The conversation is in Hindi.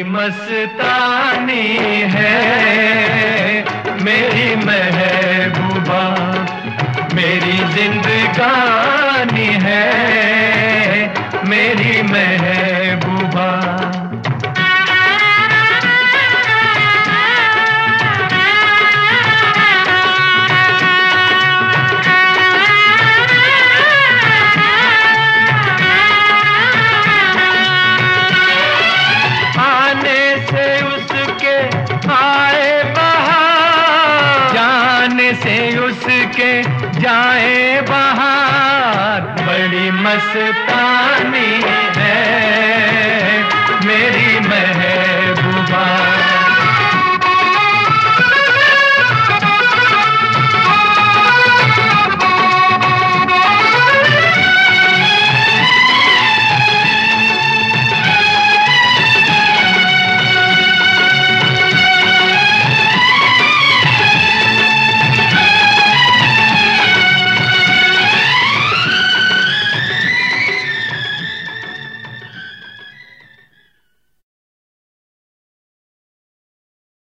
मस्तानी है मेरी महबूबा, मेरी जिंदगानी है मेरी महबूबा। से उसके जाए बाहर, बड़ी मस्तानी